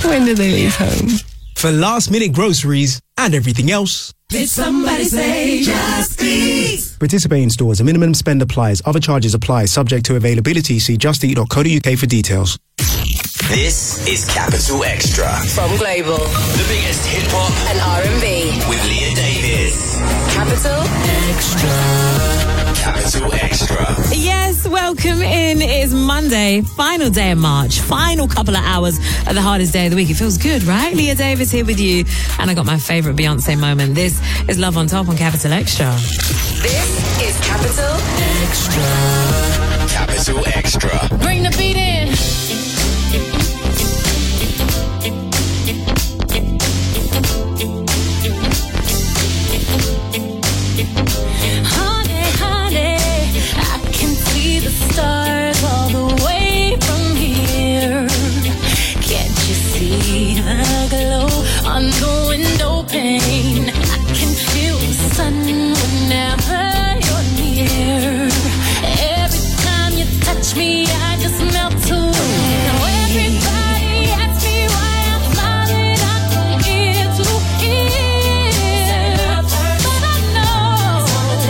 When do they leave home? For last-minute groceries and everything else. Did somebody say Just Eat? Participating stores. A minimum spend applies. Other charges apply. Subject to availability. See justeat.co.uk for details. This is Capital Extra. From Global. The biggest hip-hop and R&B. With Leah Davis. Capital Extra. Capital Extra. Yes, welcome in. It is Monday, final day of March, final couple of hours of the hardest day of the week. It feels good, right? Leah Davis here with you. And I got my favourite Beyonce moment. This is Love on Top on Capital Extra. This is Capital Extra. Capital Extra. Bring the beat in. Stars all the way from here. Can't you see the glow on the window pane? I can feel the sun whenever you're near. Every time you touch me, I just melt away. Now everybody asks me why I'm smiling from ear to ear, but I know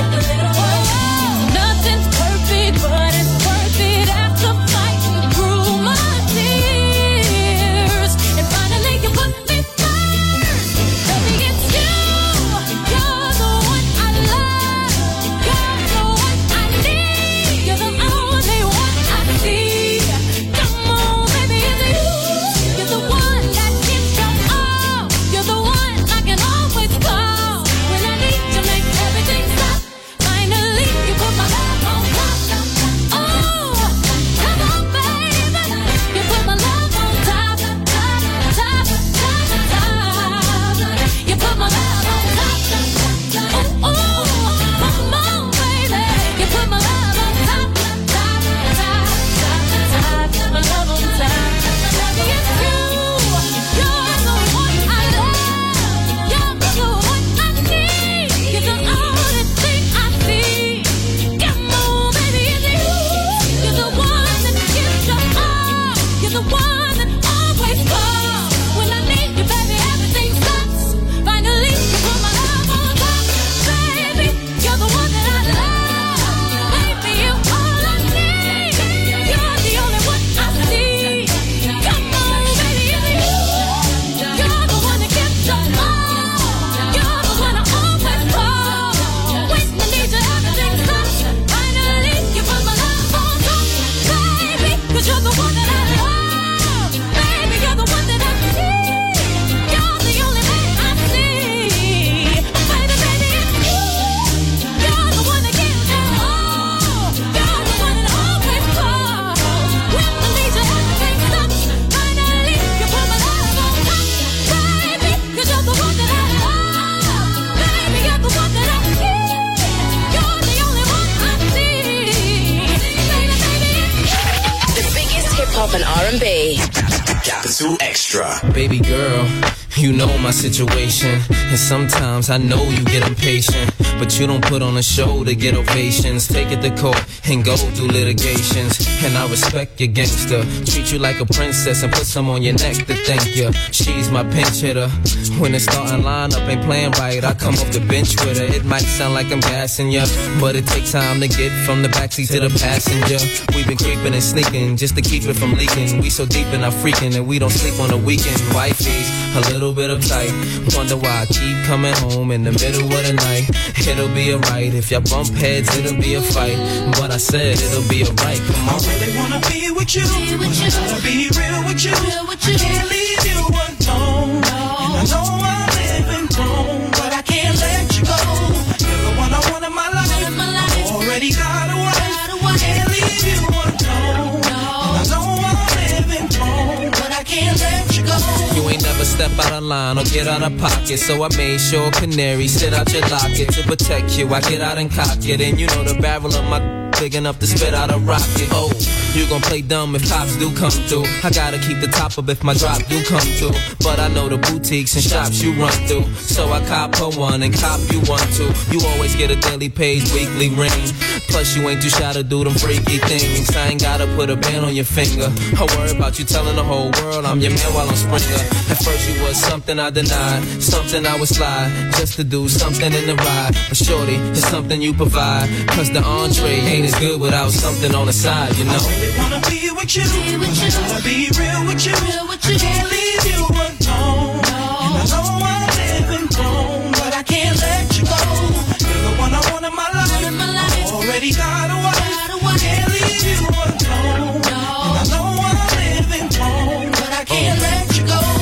nothing's perfect, but it's worth it after fighting through my tears. And finally you put me first. Baby, it's you. You're the one I love. You're the one I need. You're the only one I see. Come on, baby, it's you. You're the one that gives your all. You're the one I can always call when I need to make everything stop. Finally, you put my love on top. Oh, come on, baby. You put my love on top, top, top, top, top. You put my love on top. Oh, come on, baby. You put my love on top, top, top, top, top. My love on top. Baby, it's you. You're the one I love. You're the one I need. You're the only thing I see. Come on, baby, it's you. You're the one that gives your all. You're the one that always calls when I need you, baby. Everything stops. Finally, you put my love on top, baby. You're the one that I love, baby. You're all I need. You're the only one I see. Come on, baby, it's you. You're the one that gives your all. You're the one I always call when I need you. Everything stops. Finally, you put my love on top, baby. 'Cause you're the one that I love, baby. You're the one that I need. You're the only man I see. Baby, it's you. You're the one that gives your all. You're the one that always calls when I need you. Everything stops. Finally, you put my love on top, baby. 'Cause you're the one that I love, baby. You're the one that I need. You're the only one I see. Baby, it's you. The biggest hip-hop and R&B. Capital Extra. Baby girl, you know my situation, and sometimes I know you get impatient, but you don't put on a show to get ovations. Take it to court and go through litigations, and I respect your gangster. Treat you like a princess and put some on your neck to thank you. She's my pinch hitter. When the starting lineup ain't playing right, I come off the bench with her. It might sound like I'm gassing ya, but it takes time to get from the backseat to the passenger. We've been creeping and sneaking just to keep it from leaking. We so deep in our freaking and we don't sleep on the weekend. Wifey's a little bit uptight. Wonder why I keep coming home in the middle of the night. It'll be alright. If y'all bump heads, it'll be a fight. But I said it'll be alright. Come on. I really wanna be with you. Wanna be real with you. I can't leave you alone. And I know I'm living wrong, but I can't let you go. You're the one I want in my life. I already got a wife. Can't leave you alone. And I know I'm living wrong, but I can't let you go. You ain't never step out of line or get out of pocket, so I made sure canary sit out your locket to protect you. I get out and cock it, and you know the barrel of my big enough to spit out a rocket. Oh, you gon' play dumb if cops do come through. I gotta keep the top up if my drop do come through. But I know the boutiques and shops you run through, so I cop her one and cop you one too. You always get a daily page, weekly ring. Plus you ain't too shy to do them freaky things. I ain't gotta put a band on your finger. I worry about you telling the whole world I'm your man while I'm Springer. At first you was something I denied, something I would slide, just to do something in the ride. But shorty, it's something you provide, cause the entree ain't as good without something on the side, you know. I really wanna be with you, wanna be real with you. I can't leave you alone, and I know I'm living wrong, but I can't let you go. You're the one I want in my life, I already got a wife. Can't leave you alone, and I know I'm living wrong, but I can't let you go.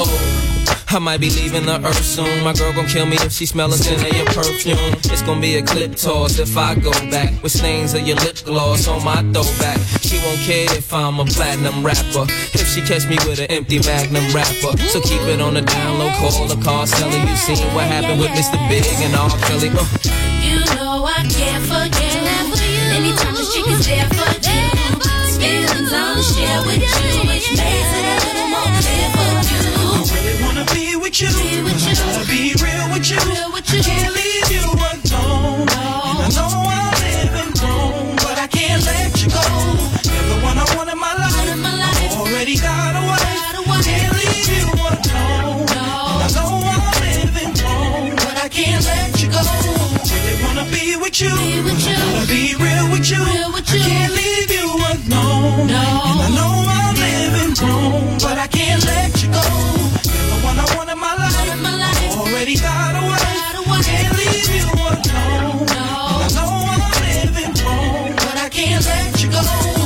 I might be leaving the earth soon. My girl gon' kill me if she smell a scent of your perfume. It's gon' be a clip toss if I go back with stains of your lip gloss on my throwback. She won't care if I'm a platinum rapper, if she catch me with an empty Magnum wrapper. So keep it on the down low, call the car seller. You seen what happened with Mr. Big and R. Kelly. You know I can't forget. Anytime the chick is there for you, feelings I wanna share with you, which makes it a little more clear for you. I really wanna be with you, wanna be real with you. I can't leave you alone, and I know I'm living wrong, but I can't let you go. You're the one I want in my life, I already got a wife. Can't leave you alone, and I know I'm living wrong, but I can't let you go. Really wanna be with you, wanna be real with you. I can't leave you alone, and I know I'm living wrong, but I can't let you go. You're the one I want in my life, I already got a wife. Can't leave you alone, and I know I'm living wrong, but I can't let you go.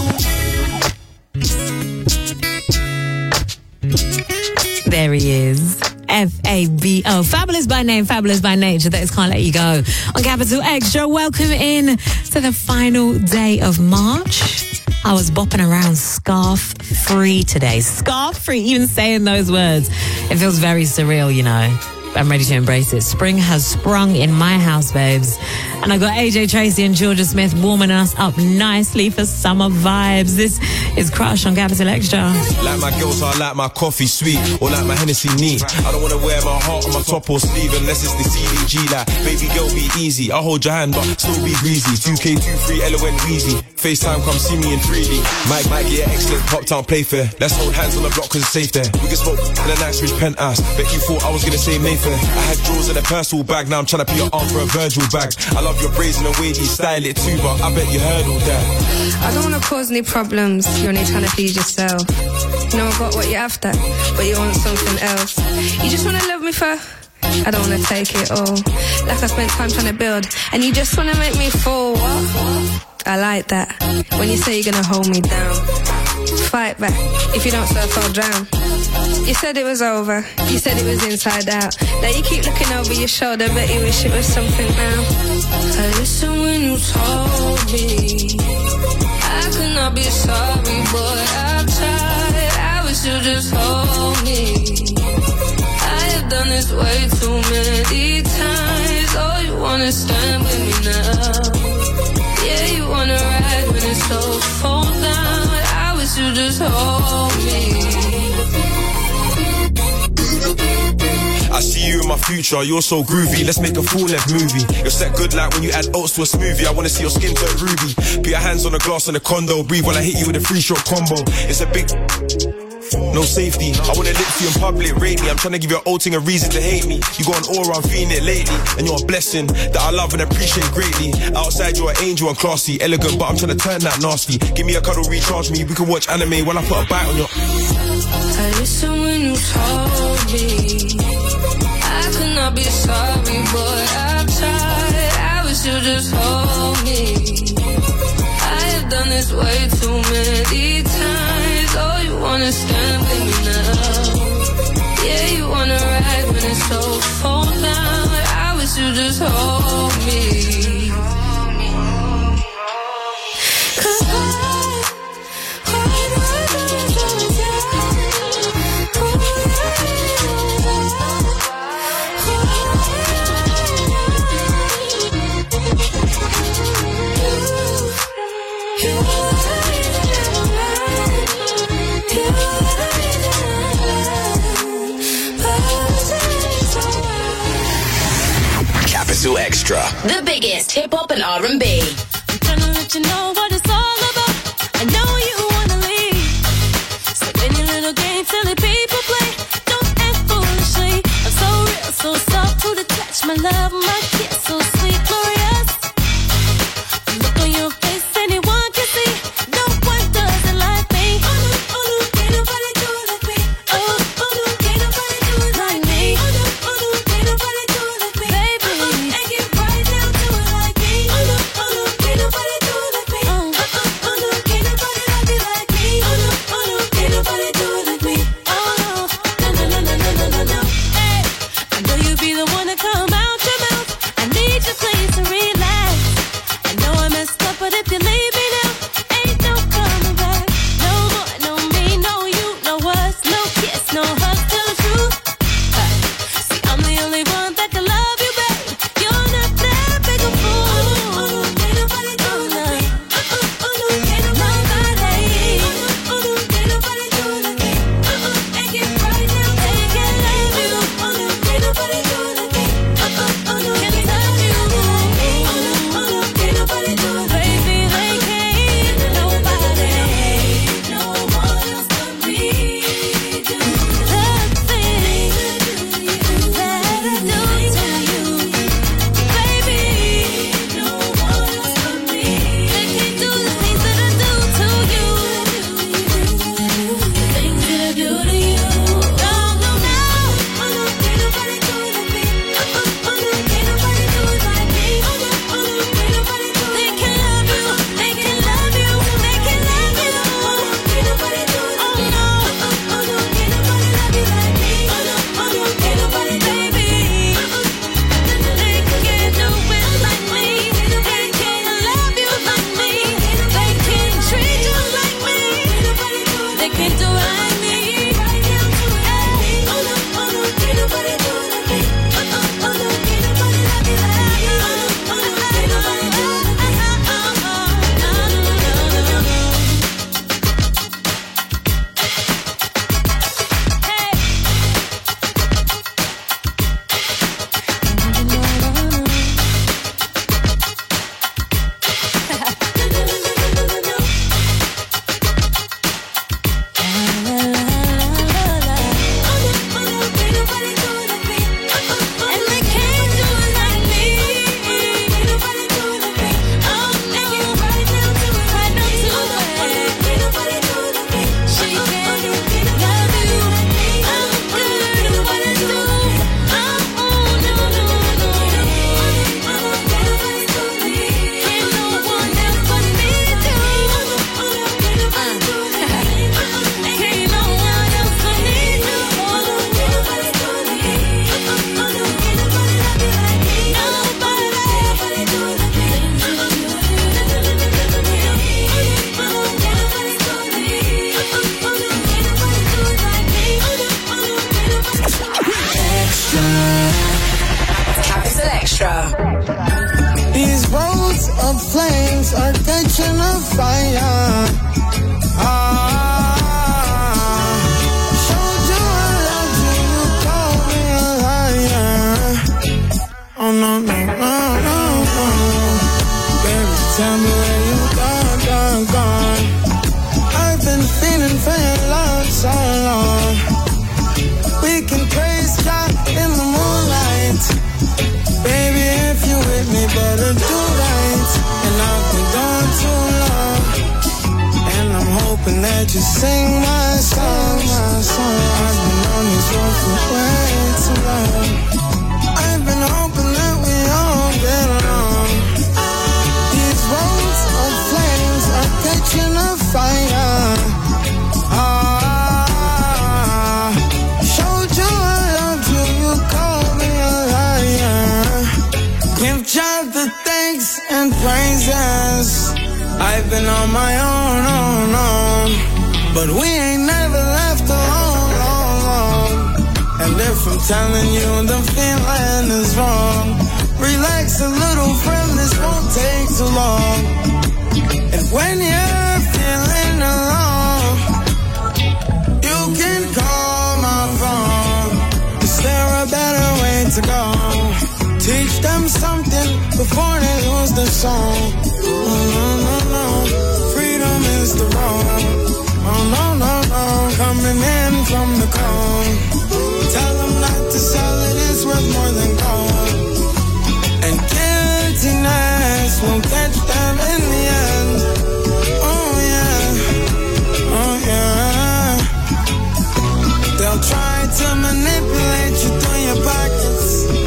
There he is. F-A-B-O. Fabulous by name, fabulous by nature. That is Can't Let You Go on Capital Extra. Welcome in to the final day of March. I was bopping around scarf-free today. Scarf-free, even saying those words. It feels very surreal, you know. I'm ready to embrace it. Spring has sprung in my house, babes. And I got AJ Tracy and Georgia Smith warming us up nicely for summer vibes. This is Crush on Capital Extra. Like my girls, I like my coffee sweet, or like my Hennessy neat. I don't wanna wear my heart on my top or sleeve unless it's the CDG. Like, baby girl, be easy. I'll hold your hand, but still be greasy. 2K23, LON Weezy. FaceTime, come see me in 3D. Mike, yeah, excellent. Pop Town Playfair. Let's hold hands on the block cause it's safe there. We can smoke in a nice rich penthouse. Bet you thought I was gonna say Mayfair. I had drawers in a personal bag, now I'm trying to put your arm for a Virgil bag. I love your braids and the way you style it too, but I bet you heard all that. I don't wanna cause any problems, you're only trying to please yourself. You know I got what you're after, but you want something else. You just wanna love me for, I don't wanna take it all. Like I spent time trying to build, and you just wanna make me fall. What? I like that, when you say you're gonna hold me down. Fight back, if you don't surf I'll drown. You said it was over, you said it was inside out. Now you keep looking over your shoulder, bet you wish it was something now. I listened when you told me I could not be sorry, boy, I've tried. I wish you just hold me. I have done this way too many times. Oh, you wanna stand with me now. Yeah, you wanna ride when it's so fall down. I wish you just hold me. I see you in my future, you're so groovy. Let's make a full-length movie. You're set good like when you add oats to a smoothie. I wanna see your skin turn ruby. Put your hands on the glass on the condo. Breathe while I hit you with a 3-shot combo. It's a big... no safety. I wanna lick you in public, rate me. I'm trying to give your old thing a reason to hate me. You got an aura, I'm feeling it lately. And you're a blessing that I love and appreciate greatly. Outside you're an angel and classy, elegant, but I'm trying to turn that nasty. Give me a cuddle, recharge me. We can watch anime while I put a bite on your... I listened when you told me I could not be sorry, boy, I've tried. I wish you just hold me. I have done this way too many times. Oh, you wanna stand with me now. Yeah, you wanna ride when it's so fall down. I wish you just hold me. Extra. The biggest hip hop and R&B. I'm trying to let you know what it's all about. I know you wanna leave. So many little games silly people play. Don't act foolishly. I'm so real, so soft to the touch. My love, my kiss, so sweet, glorious. Look on your face, anyone can see. No one does it like me. Oh no, can't nobody do it like me. Oh no, can't nobody do it like me. Oh no, can't nobody do it like me. Baby, and get right down to it like me. Oh no, can't nobody do it like me. Oh no, can't nobody love you like me. Oh no, can't nobody do it like me. Oh no. Hey, I know you be the one to come out your mouth. I need your place to relax. I know I messed up, but if you leave me now, ain't no coming back. No more, no me, no you, no us, no kiss, no hug, tell the truth. See, I'm the only one that can love you, babe. You're not that big a fool. Can't nobody do it like me. Can't nobody. Can't nobody do it like me. And get right now, they can love you. Can't nobody do it like me. Can touch you. Can't nobody do it, baby. They can't. Nobody. No one else but me. Do the thing that I do to you, baby. No one else but me. They can't do the things that I do to you. The things that I do to you. No. Can't nobody do it like me. Can't nobody do it like me. Can't nobody do it. They can love you. They can love you. They can love you. Can't nobody do it. Oh no. Can't nobody love you like me. Can't nobody, baby. They can't do it like me. They can't love you like me. They can't treat you like me. They can't do it like me. Can't nobody do it like me. Can't nobody love you like me. Can't nobody do it. Capital Extra. These roads of flames are catching a fire. Showed you I loved you, you called me a liar. Oh no. Baby, tell me where you gone. I've been feeling for your love so long. We can praise God in the moonlight. Baby, if you with me, better do right. And I've been gone too long. And I'm hoping that you sing my song. I've been on this road for way too long. I've been hoping that we all get along. These roads of flames are catching a fire. Showed you I loved you, you called me a liar. Give God the thanks and praises. I've been on my own, but we ain't never left alone. And if I'm telling you the feeling is wrong, relax a little, friend, this won't take too long. And when you're feeling alone, you can call my phone. Is there a better way to go? Teach them something before they lose the song. No. Freedom is the wrong. No. Coming in from the cold. Tell them not to sell it, it's worth more than gold. And guiltiness won't catch them in the end. Oh yeah. They'll try to manipulate you through your pockets.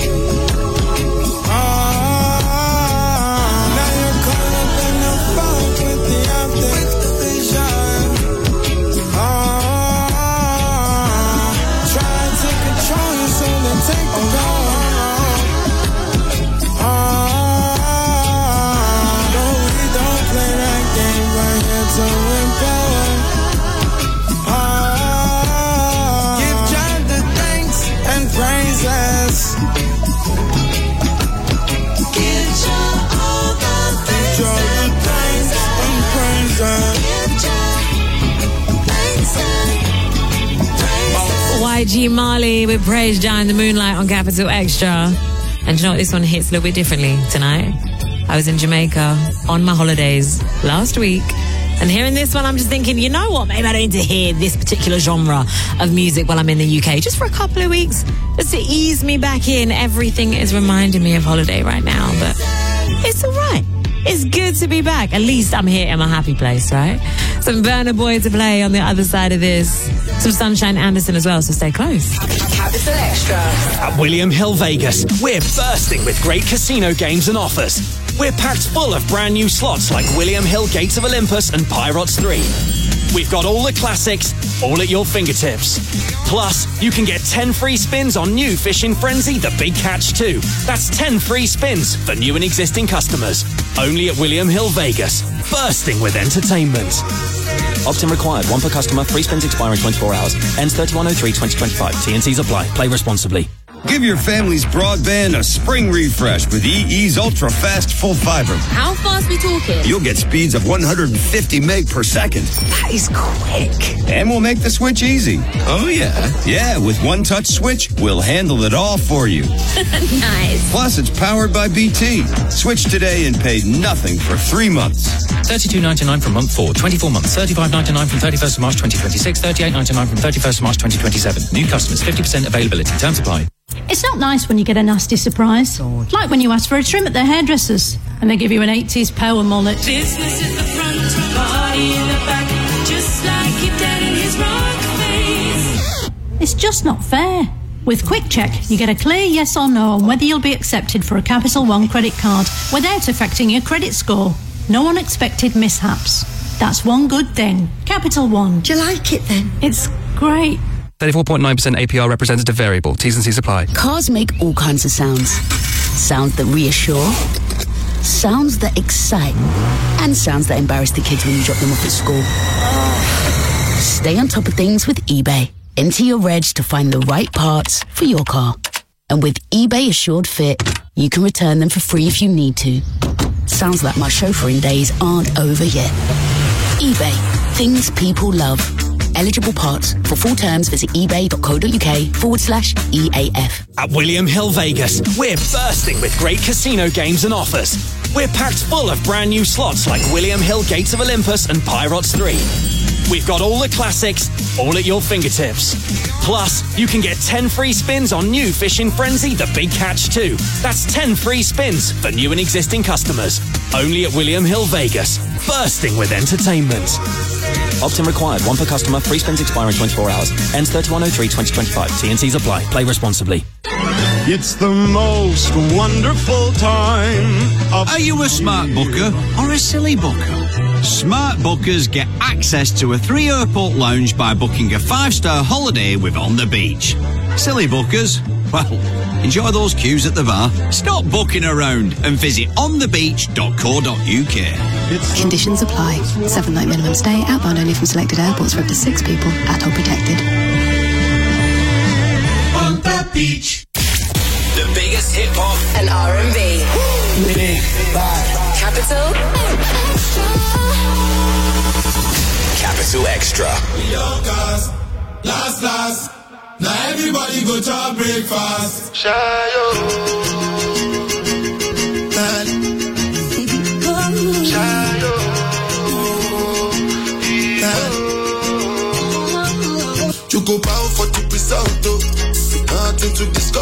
Now you're caught up in the fog with the optics, the vision. Try to control you so they take the goal. No, we don't play that game, we're here to empower. Give Jah the thanks and praises. Give Jah all the thanks and praises. YG Marley with Praise Jah in the Moonlight on Capital Extra. And you know what? This one hits a little bit differently tonight. I was in Jamaica on my holidays last week. And hearing this one, I'm just thinking, you know what? Maybe I don't need to hear this particular genre of music while I'm in the UK. Just for a couple of weeks. Just to ease me back in. Everything is reminding me of holiday right now. But it's all right. It's good to be back. At least I'm here in my happy place, right? Some Burna Boy to play on the other side of this. Some Sunshine Anderson as well, so stay close. Capital Extra. At William Hill Vegas, we're bursting with great casino games and offers. We're packed full of brand new slots like William Hill Gates of Olympus and Pirates 3. We've got all the classics, all at your fingertips. Plus, you can get 10 free spins on new Fishing Frenzy, The Big Catch 2. That's 10 free spins for new and existing customers. Only at William Hill Vegas, bursting with entertainment. Opt-in required. One per customer. Free spins expiring 24 hours. Ends 31/03/2025. T&Cs apply. Play responsibly. Give your family's broadband a spring refresh with EE's ultra-fast full fiber. How fast we talking? You'll get speeds of 150 meg per second. That is quick. And we'll make the switch easy. Oh, yeah. Yeah, with One Touch Switch, we'll handle it all for you. Nice. Plus, it's powered by BT. Switch today and pay nothing for 3 months. $32.99 from month 4, 24 months, $35.99 from 31st of March 2026, $38.99 from 31st of March 2027. New customers, 50% availability. Terms apply. It's not nice when you get a nasty surprise. Like when you ask for a trim at their hairdressers and they give you an 80s power mullet. Business in the front, party in the back, just like your dad in his rock face. It's just not fair. With Quick Check, you get a clear yes or no on whether you'll be accepted for a Capital One credit card without affecting your credit score. No unexpected mishaps. That's one good thing. Capital One. Do you like it then? It's great. 34.9% APR representative variable. T's and C's apply. Cars make all kinds of sounds. Sounds that reassure, sounds that excite, and sounds that embarrass the kids when you drop them off at school. Stay on top of things with eBay. Enter your reg to find the right parts for your car. And with eBay Assured Fit, you can return them for free if you need to. Sounds like my chauffeuring days aren't over yet. eBay. Things people love. Eligible parts. For full terms, visit ebay.co.uk/EAF. At William Hill Vegas, we're bursting with great casino games and offers. We're packed full of brand new slots like William Hill Gates of Olympus and Pirates 3. We've got all the classics, all at your fingertips. Plus, you can get 10 free spins on new Fishing Frenzy, The Big Catch 2. That's 10 free spins for new and existing customers. Only at William Hill Vegas, bursting with entertainment. Opt-in required. One per customer. Free spins expiring 24 hours. Ends 31/03/2025. T&Cs apply. Play responsibly. It's the most wonderful time of... Are you a smart booker or a silly booker? Smart bookers get access to a 3 airport lounge by booking a 5-star holiday with On the Beach. Silly bookers? Well, enjoy those queues at the bar. Stop booking around and visit onthebeach.co.uk. Conditions apply. 7-night minimum stay, outbound only from selected airports for up to 6 people, ATOL protected. On the beach. The biggest hip hop and R&B. Big Bad. Capital Capital Extra. We all cars. Last. Now everybody go to breakfast. Shayo.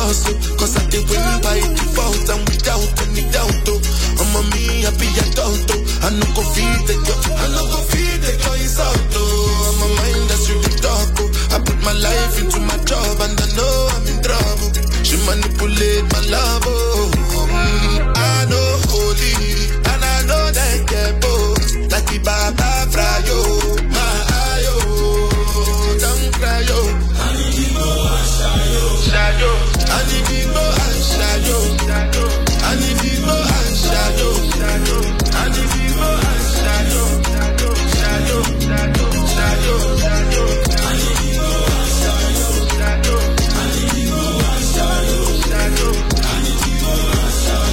lost, cause I did win by default and without any doubt, I'm a me, I be adult, I no go feed the girl, it's out, I'm a mind that's really dark, I put my life into my job and I know I'm in trouble. She manipulate my love, I know holy, and I know that get both, like the Baba Frayo, my ayo, don't cry, yo. Anibimo and Shayo, Anibimo and Shayo, Anibimo and Shayo, Anibimo and Shayo, Shayo, Shayo, Shayo, Anibimo and Shayo, Anibimo and Shayo, Anibimo and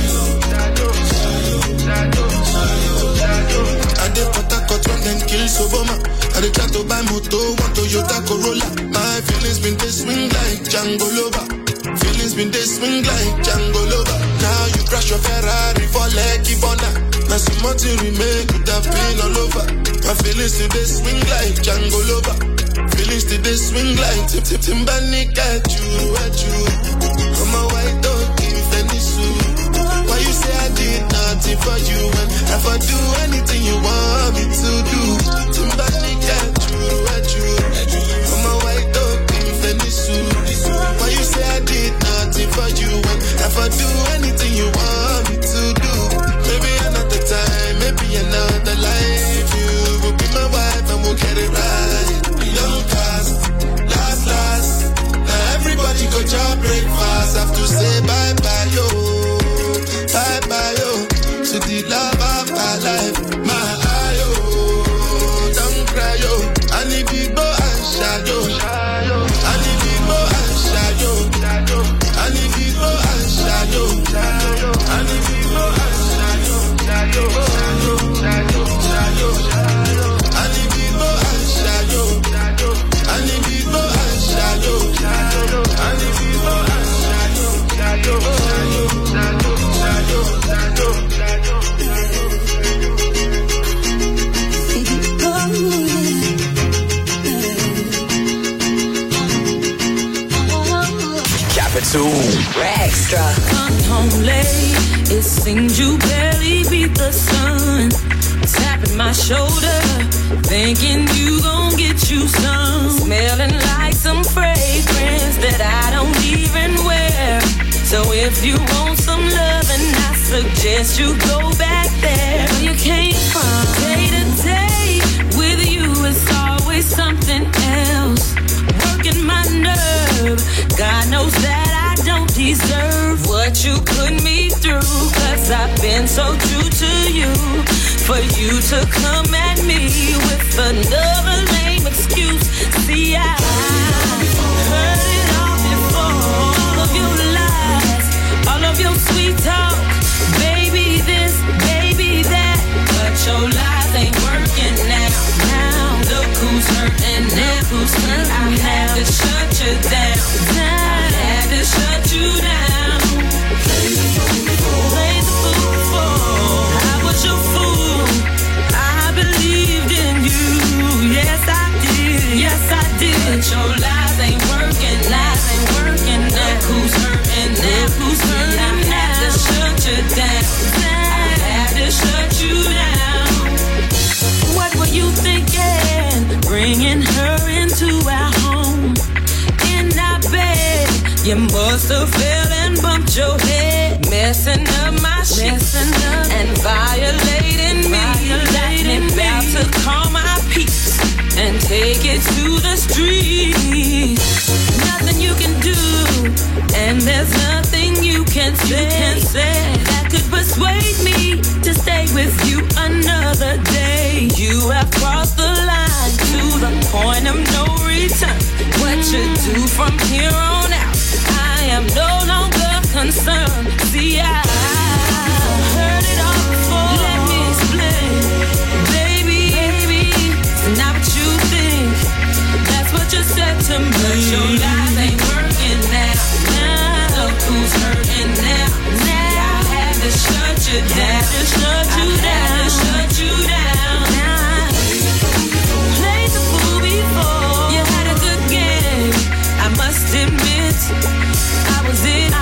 Shayo, I did Port when them kill Soboma. I did try to buy moto, want Toyota Corolla. My feelings been they swing like Django Lover. Feelings been they swing like Django Lover. Now you crash your Ferrari for Lucky Bona. Now some more to remain, could have been all over. My feelings today swing like Django Lover. Feelings today swing like Timbani at you. From a white dog in Venice. Why you say I did nothing for you when if I do anything you want me to do? Timbani at you. I'm a white dog in Venice. Why you say I did nothing for you when if I do anything you want me to do? Maybe another time, maybe another life. You will be my wife and we'll get it right. Young cast, last. Now everybody go job breakfast. Have to say bye-bye, yo. Bye-bye, yo. To the love of my life. My ayo. Don't cry, yo. Anibimo and Shayo. Anibimo and Shayo. Anibimo and Shayo. Anibimo and Shayo. Anibimo and Shayo. Anibimo and Shayo. Anibimo Capital Extra. Come home late, it seems you barely beat the sun. Tapping my shoulder, thinking you gon' get you some. Smelling like some fragrance that I don't even wear. So if you want some loving, I suggest you go back there. Where you came from, day to day, with you it's always something else. Working my nerve, God knows that I don't deserve what you put me through. Cause I've been so true to you. For you to come at me with another lame excuse. See, I heard it all before. All of your lies, all of your sweet talk. Baby this, baby that. But your lies ain't working now. Look who's hurting now. I had to shut you down. I had to shut you down. Play the fool before. I was your fool. I believed in you. Yes, I did. But your lies ain't working now. Look who's hurting now. I had to shut you down. I had to shut you down. What were you thinking? Bringing her into our home. In our bed, you must have fell and bumped your head. Messing up my shit and violating me. About to call my peace and take it to the streets. Nothing you can do, and there's nothing you can say that could persuade me to stay with you another day. You have crossed the line to the point of no return. What you do from here on out, I am no longer concerned. See, I heard it all before. Let me explain, baby. It's not what you think. That's what you said to me. But your lies ain't working now. Look who's hurting now. I had to shut you down. Shut you down. Played the fool before. You had a good game, I must admit. I was in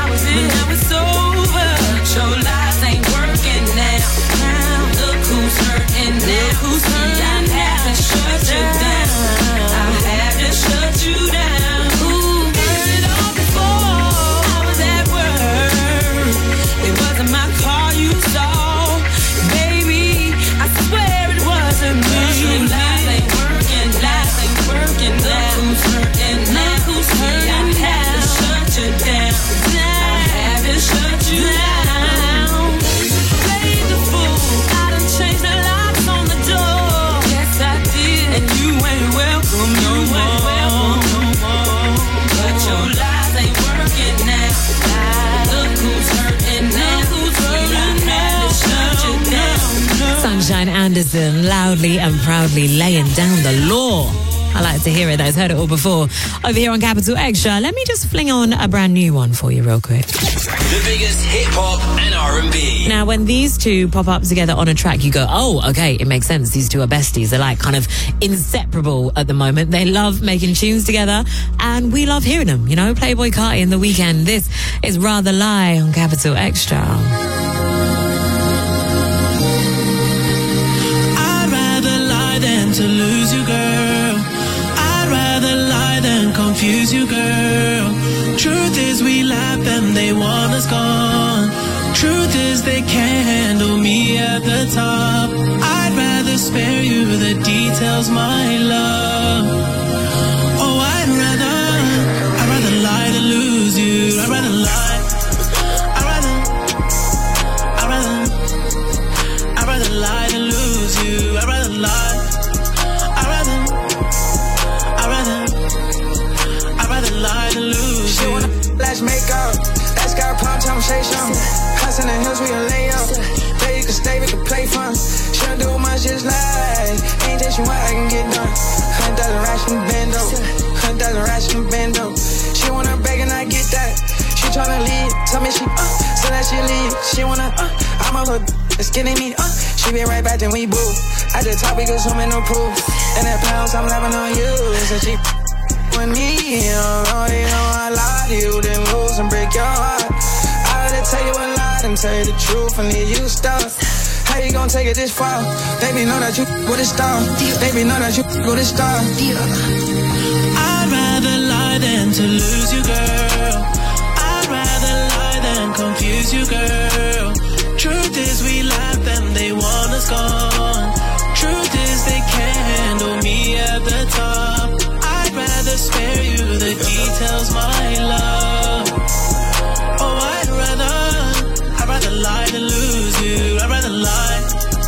Sunshine Anderson, loudly and proudly laying down the law. I like to hear it. I've heard it all before. Over here on Capital Extra, let me just fling on a brand new one for you real quick. The biggest hip-hop and R&B. Now, when these two pop up together on a track, you go, oh, okay, it makes sense. These two are besties. They're like kind of inseparable at the moment. They love making tunes together, and we love hearing them. You know, Playboy Carti and The Weeknd. This is Rather Lie on Capital Extra. I'd rather lie than to lose you, girl. I'd rather lie than confuse you, girl. Truth is we laugh and they want us gone. Truth is they can't handle me at the top. I'd rather spare you the details, my love. Oh, I'd rather lie than lose you. I'd rather lie. I'd rather lie than lose you. I'd rather lie. I'd rather lie than lose she you. Wanna let's make up. Let's go prime time, say something. House in the hills, we can lay up. Play, you can stay, we can play fun. She don't do much, just like ain't just what I can get done. $100 ration bando. $100 ration bando. She wanna beg and I get that. She tryna leave, tell me she so that she leave. She wanna I'm a hood, it's getting me She be right back, then we boo. I just talk because so many no proof. And that pounds I'm loving on you. So she with me, you know I lie to you, then lose and break your heart. I had to tell you a lie and tell you the truth and leave you stuck. How you gonna take it this far? Baby, know that you with a star. Baby, know that you with a star. I'd rather lie than to lose you, girl. I'd rather lie than confuse you, girl. Truth is we laugh and they want us gone. Truth is they can't handle me at the top. I'd rather spare you the details, my love. Oh, I'd rather lie than lose you. I'd rather lie.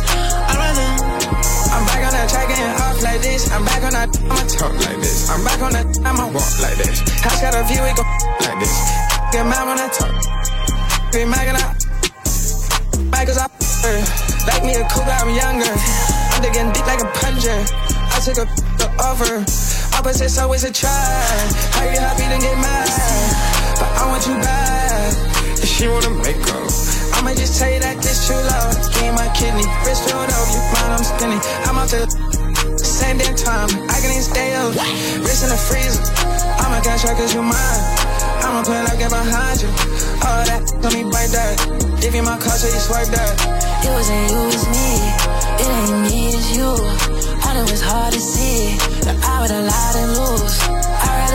I'm back on that track getting off like this. I'm back on that, I'ma talk like this. I'm back on that, I'ma walk like this. House got a view, we go like this. Get mad when I talk. Be mad when I back cause I like me a cougar, I'm younger. I'm digging deep like a plunger. I took a offer. Opposites always a try. How you happy then get mad? But I want you back. If she wanna make up, I'ma just tell you that this true love. Gave my kidney, wrist filled up, you mind I'm spinning. I'm out to same damn time, I can even stay up. Wrist in the freezer, I'ma cash out cause you mine. I'ma pull up, get behind you. All that, let me bite that. Give you my car so you swipe that. It wasn't you, it's me. It ain't me, it's you. I know it's hard to see, but I would've lied and lose. I'd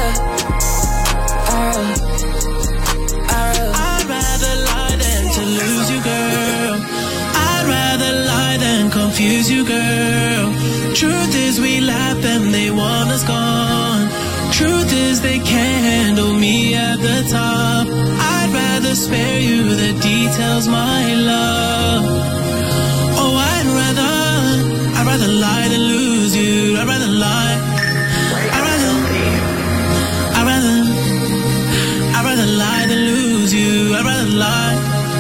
rather lie than to lose you, girl. I'd rather lie than confuse you, girl. Truth is we laugh and they want us gone. Truth is they can't handle me at the top. I'd rather spare you the details, my love. Oh, I'd rather lie than lose you. I'd rather lie. I'd rather lie than lose you. I'd rather lie.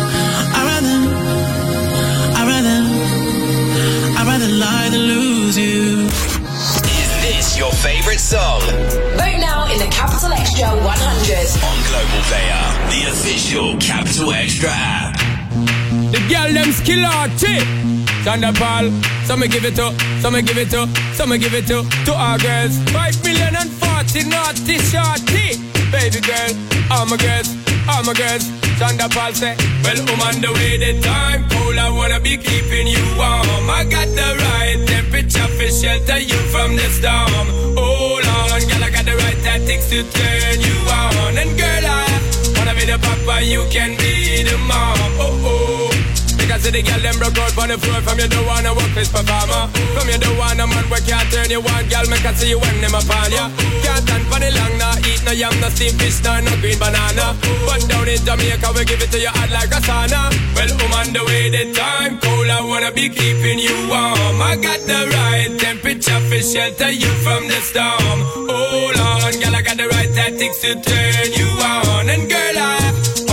I'd rather lie than lose you. Is this your favorite song? Vote now in the Capital Extra 100. On Global Player, the official Capital Extra app. The girl them skill arty. Thunderball, some give it up, some give it up, some give it up to our girls. 5,040,000 naughty shorty. Baby girl, all my girls, Thunderball say, well, I'm on the way, the time cold, I wanna be keeping you warm. I got the right temperature for shelter you from the storm. Hold on, girl, I got the right tactics to turn you on. And girl, I wanna be the papa, you can be the mom. Oh, oh. Because the girl them broke out on the floor. From you don't wanna work this performer. From you don't wanna man where can't turn you on. Girl, make I see you when them upon ya. Can't stand for the long, nah. Eat no yam, no steamed fish, no green banana. But down in Jamaica, we give it to you hot like a sauna. Well, I'm on the way, the time cold, I wanna be keeping you warm. I got the right temperature for shelter you from the storm. Hold on, girl, I got the right tactics to turn you on. And girl, I wanna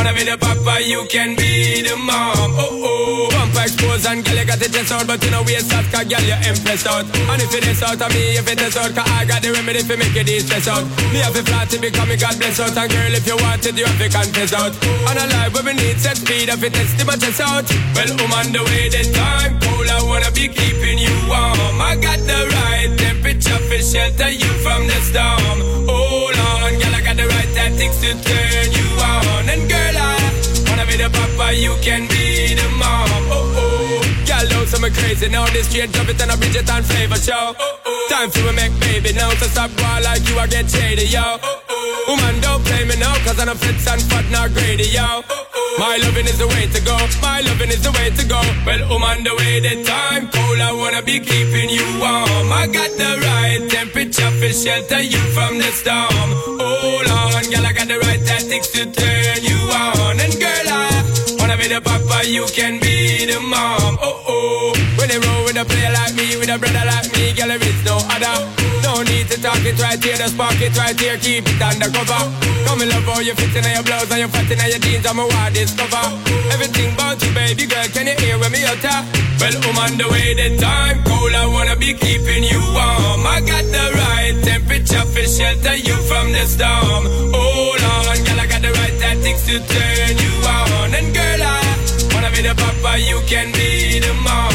Wanna be the papa, you can be the mom. Bumper expose and girl, you got the chest out, but you know we out, cause girl, you impress out. And if it is out of me, if it is out, cause I got the remedy for make it de-stress out. Me have a flat to become a God bless out. And girl, if you want it, you have to confess out. On a life where we need set speed, if it is to my chest out. Well, on the way, the time cold, I wanna be keeping you warm. I got the right temperature for shelter you from the storm. Hold on, girl, I got the right tactics to turn you on. And girl, I wanna be the papa, you can be the mom. Girl, know some crazy now. This straight drop it and a Bridget and flavor show. Time for me make baby now. So stop going like you, I get shady, yo. Woman, don't play me now, cause I'm a fits and fat, not greedy, yo. My loving is the way to go. My loving is the way to go. Well, on the way, the time cold, I wanna be keeping you warm. I got the right temperature for shelter you from the storm. Hold on, girl, I got the right tactics to turn you on. And girl, I wanna be the papa, you can be the mom. When they roll with a player like me, with a brother like me, girl, there is no other. No need to talk it right here, just spark it right here, keep it undercover. Come in love how you fit in your blouse and you fat in your jeans, I'm a wild discover. Everything about you, baby girl, can you hear when me utter? Well, on the way, the time cold, I wanna be keeping you warm. I got the right temperature for shelter you from the storm. Hold on, girl, I got the right tactics to turn you on. And girl, I wanna be the papa, you can be the mom.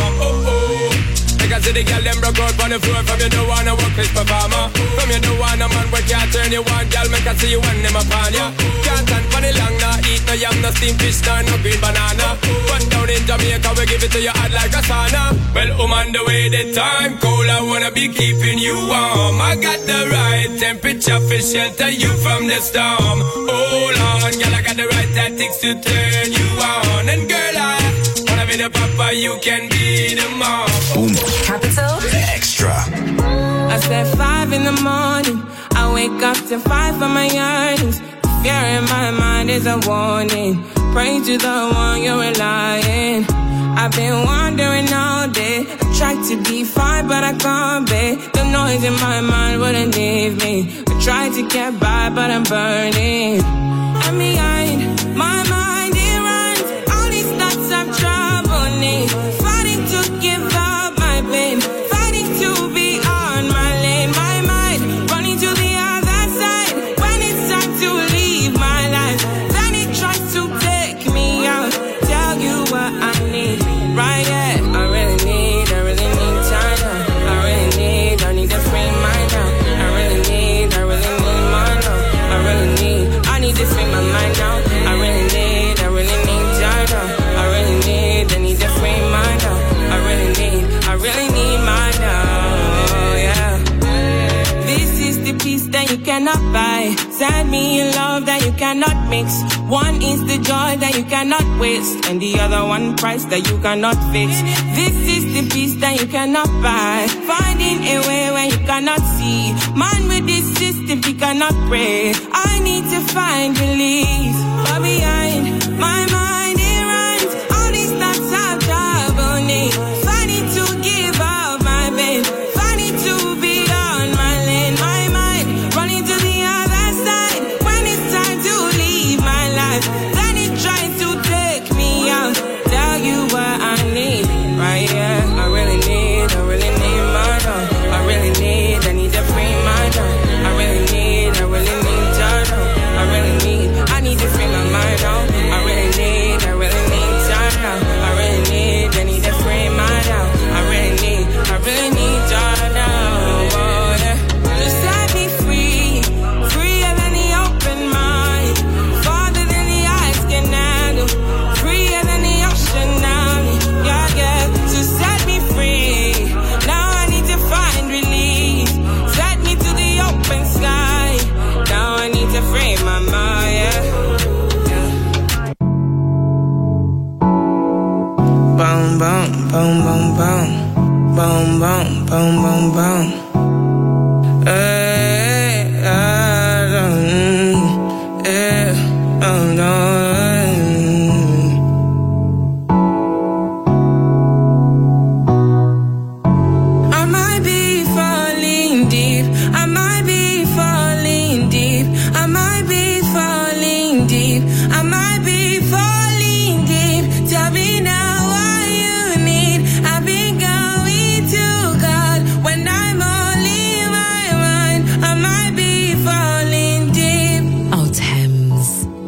I can see the girl them broke out on the floor. From you don't wanna work this performer. From you don't wanna man where can't turn you on. Girl, make I see you when them upon ya. Can't stand for the long, nah. Eat no yam, no steamed fish, no green banana. But down in Jamaica, we give it to you hot like a sauna. Well, on the way, the time cold, I wanna be keeping you warm. I got the right temperature for shelter you from the storm. Hold on, girl, I got the right tactics to turn you on. And girl, I wanna be the papa, you can be the mom. Capital Extra. I said 5 in the morning. I wake up to 5 for my earnings. Fear in my mind is a warning. Pray to the one you're relying. I've been wandering all day. I tried to be fine, but I can't be. The noise in my mind wouldn't leave me. I tried to get by, but I'm burning. And behind my mind, it runs. All these thoughts have troubled me. Fighting to give up my pain. Fighting to be on my lane. My mind running to the other side. When it's time to leave my life, then it tries to take me out. Tell you what I need, right? Yeah, I really need time now. I need to free mind now. I really need mine now. I need to free my mind now. I really need time now. I need to free mind now. I really need mine now, yeah. This is the peace that you cannot buy. Send me a love that you cannot mix. One is the joy that you cannot waste, and the other one price that you cannot fix. This is the peace that you cannot buy. Finding a way where you cannot see. Man with this system, he cannot pray. I need to find release. But behind my mind, it runs. All these thoughts have troubled me. Fighting to give up my pain. Fighting to be on my lane. My mind running to the other side. When it's time to leave my life, then it tries to take me out. Tell you what I need, right? Yeah, I really need my love. I need to free my love. I really need time now. I need to free my mind now. I really need time now. I need to free my love. I really need time now. Oh, yeah. Just set me free, freer than the open mind, farther than the eyes can handle, freer than the ocean now. Yeah, yeah. So set me free. Now I need to find release. Set me to the open sky. Now I need to free my mind. Yeah. Boom, boom, boom, boom, boom. Boom, boom, boom, boom, boom. Oh no. I might be falling deep. I might be falling deep. I might be falling deep. I might be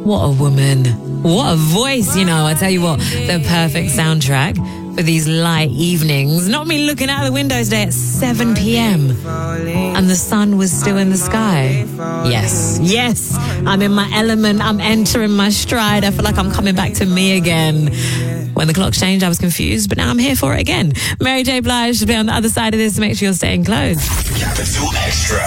What a woman. What a voice, you know. I tell you what, the perfect soundtrack for these light evenings. Not me looking out the window today at 7 p.m. and the sun was still in the sky. Yes, I'm in my element. I'm entering my stride. I feel like I'm coming back to me again. When the clocks changed, I was confused, but now I'm here for it again. Mary J. Blige should be on the other side of this to make sure you're staying close. Capital Extra.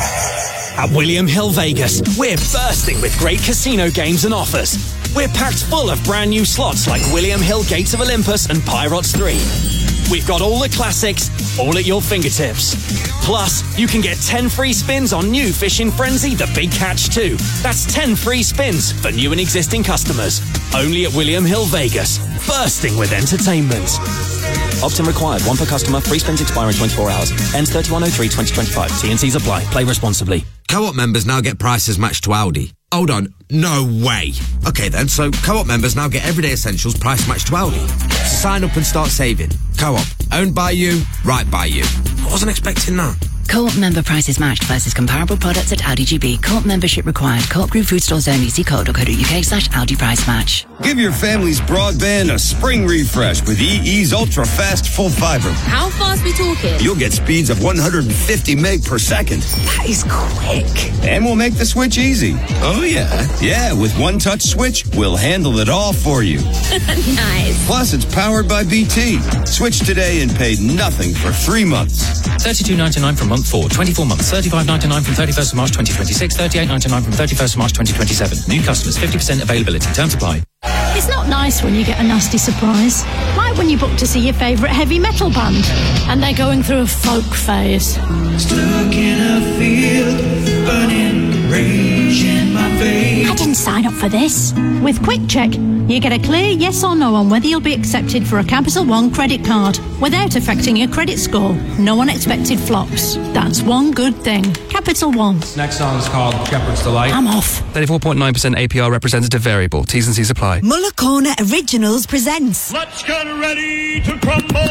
At William Hill Vegas, we're bursting with great casino games and offers. We're packed full of brand new slots like William Hill Gates of Olympus and Pirates 3. We've got all the classics, all at your fingertips. Plus, you can get 10 free spins on new Fishing Frenzy The Big Catch 2. That's 10 free spins for new and existing customers. Only at William Hill Vegas, bursting with entertainment. Opt-in required. One per customer. Free spins expire in 24 hours. Ends 31/03/2025. T&Cs apply. Play responsibly. Co-op members now get prices matched to Aldi. Hold on. No way. Okay then, so Co-op members now get everyday essentials price matched to Aldi. So sign up and start saving. Co-op. Owned by you, right by you. I wasn't expecting that. Co-op member prices matched versus comparable products at Aldi GB. Co-op membership required. Co-op group food stores only. See co.uk/Aldi price match. Give your family's broadband a spring refresh with EE's Ultra Fast Full Fiber. How fast we talking? You'll get speeds of 150 meg per second. That is quick. And we'll make the switch easy. Oh, yeah. Yeah, with One Touch Switch, we'll handle it all for you. Nice. Plus, it's powered by BT. Switch today and pay nothing for 3 months. $32.99 from month 4, 24 months, $35.99 from 31st of March 2026, $38.99 from 31st of March 2027. New customers, 50% availability. Terms apply. It's not nice when you get a nasty surprise. Like when you book to see your favourite heavy metal band and they're going through a folk phase. Stuck in a field, burning rage in my veins. I didn't sign up for this. With Quick Check, you get a clear yes or no on whether you'll be accepted for a Capital One credit card without affecting your credit score. No unexpected flops. That's one good thing. Capital One. Next song is called Shepherd's Delight. I'm off. 34.9% APR representative variable. T's and C's apply. Muller Corner Originals presents. Let's get ready to crumble.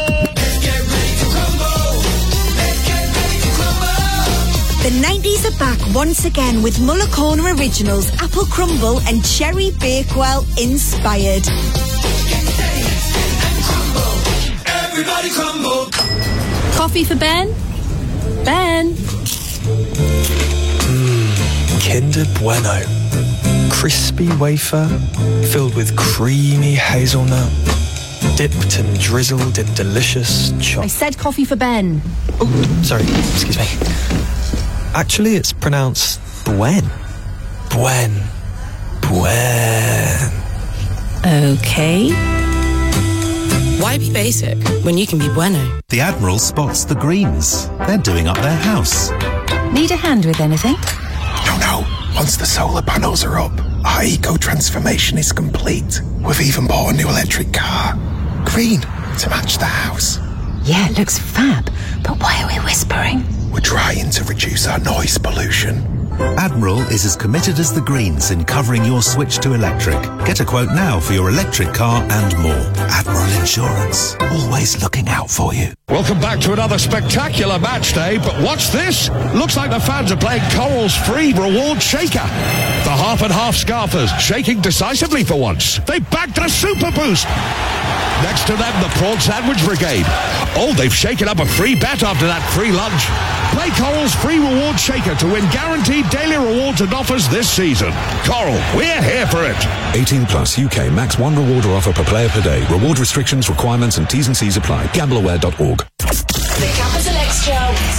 The 90s are back once again with Muller Corner Originals, Apple Crumble and Cherry Bakewell inspired. Everybody crumble. Coffee for Ben? Ben? Kinder Bueno. Crispy wafer filled with creamy hazelnut, dipped and drizzled in delicious I chocolate. said coffee for Ben. Oh, sorry, excuse me. Actually, it's pronounced Buen. Buen. Buen. Okay. Why be basic when you can be bueno? The Admiral spots the Greens. They're doing up their house. Need a hand with anything? No. Once the solar panels are up, our eco-transformation is complete. We've even bought a new electric car. Green, to match the house. Yeah, it looks fab. But why are we whispering? We're trying to reduce our noise pollution. Admiral is as committed as the Greens in covering your switch to electric. Get a quote now for your electric car and more. Admiral Insurance, always looking out for you. Welcome back to another spectacular match day, but what's this? Looks like the fans are playing Coral's free reward shaker. The half and half scarfers shaking decisively for once. They backed a super boost. Next to them, the Prawn Sandwich Brigade. Oh, they've shaken up a free bet after that free lunch. Play Coral's free reward shaker to win guaranteed daily rewards and offers this season. Coral, we're here for it. 18 plus UK max one rewarder offer per player per day. Reward restrictions, requirements and T's and C's apply. Gambleaware.org. The Capital Extra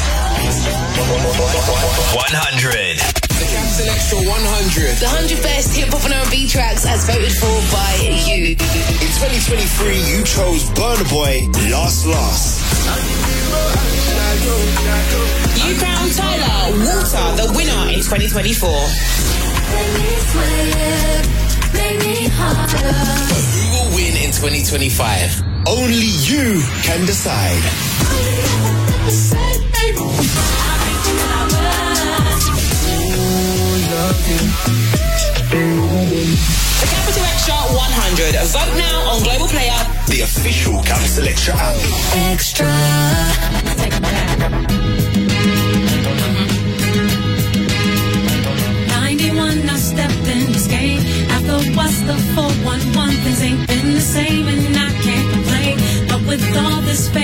100. The Capital Extra 100. The 100 best hip hop and R&B tracks as voted for by you. In 2023, you chose Burna Boy, Lost. You crowned Tyler Water the winner in 2024. Who will win in 2025? Only you can decide. The Capital Extra 100. Vote now on Global Player, The official Capital Extra app. Extra. 91, I stepped in this game after what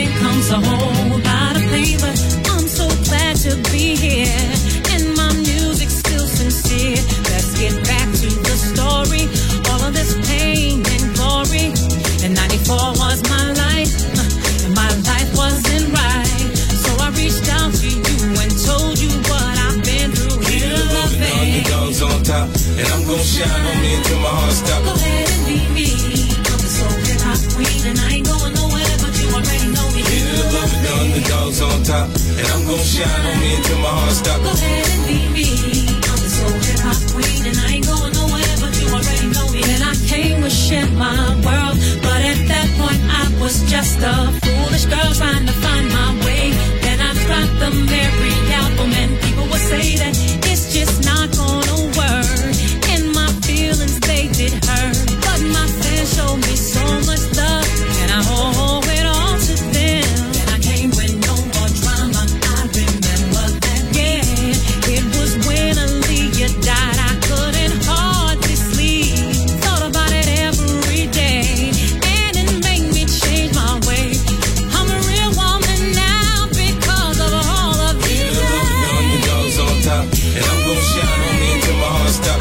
way comes a whole lot of pain, but I'm so glad to be here, and my music's still sincere. Let's get back to the story, all of this pain and glory. And 94 was my life, and my life wasn't right. So I reached out to you and told you what I've been through. Here to love it. Underdogs on top, and I'm gon' shine on me until my heart stops. Go ahead and be me. I'm the soul hip hop queen, and I ain't going nowhere, but you already know me. Here to love it. The underdogs on top, and I'm gon' shine on me until my heart stops. Go ahead and be me. I'm the soul hip hop queen, and I ain't going nowhere, but you already know me. And I came to share my world, but at that point I was just a foolish girl trying to find my way. Then I dropped the Mary album, and people would say that it's just not gonna work. And my feelings, they did hurt, but my fans showed me so much love, and I owe it all to them. And I came with no more drama. I remember that, yeah. It was when Aaliyah died. I couldn't hardly sleep. Thought about it every day, and it made me change my way. I'm a real woman now because of all of these The underdogs on top, and I'm gon' shine on me until my heart stops.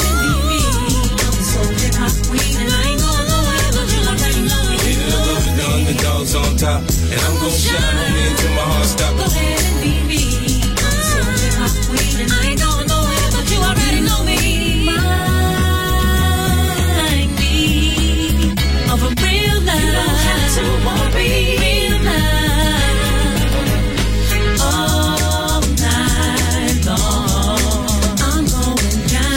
The underdogs on top, and I'm gon' shine on me until my heart stops. Go ahead and be me. I'm the soul hip hop queen, and I ain't going nowhere, but you already know me. Remind me of a real love. You don't have to worry. Real love. All night long. I'm going down.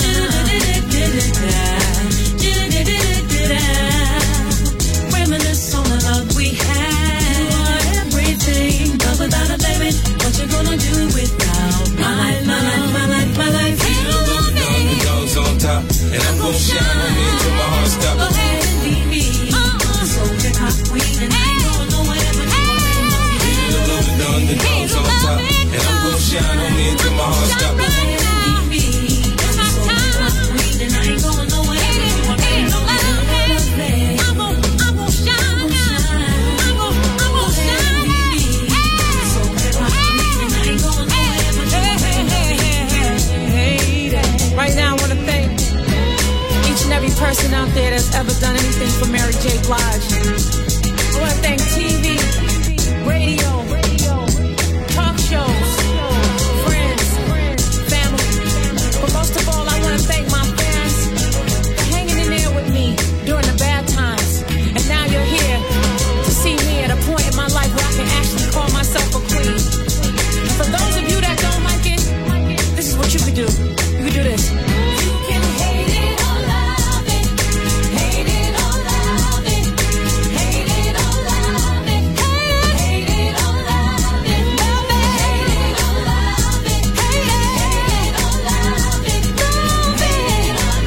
Reminisce on the love we had. You are everything, love without a limit. What you gonna do without my life, my life, my life, my life? The underdogs on top, and I'm gon' shine on me until my heart stops. Go ahead and be me. The soul hip hop queen, and I ain't going nowhere, but you already know me. The underdogs on top, and I'm gon' shine on me until my heart stops. Go ahead and be me. The soul hip hop queen, and I ain't going nowhere, but you already know me. I'm gon' shine. I'm gon' shine. The soul hip hop queen, and I ain't going nowhere, but you already know me. Right now, I want to thank each and every person out there that's ever done anything for Mary J. Blige. I want to thank TV, radio, talk shows, friends, family. But most of all, I want to thank my fans for hanging in there with me during the bad times. And now you're here to see me at a point in my life where I can actually call myself a queen. And for those of you that don't like it, this is what you can do. You can do this. You can hate it or love it. Hate it or love it. Hate it or love it. Hate it or love it. Love it. Hate it or love it. Hate it or love it. Love it or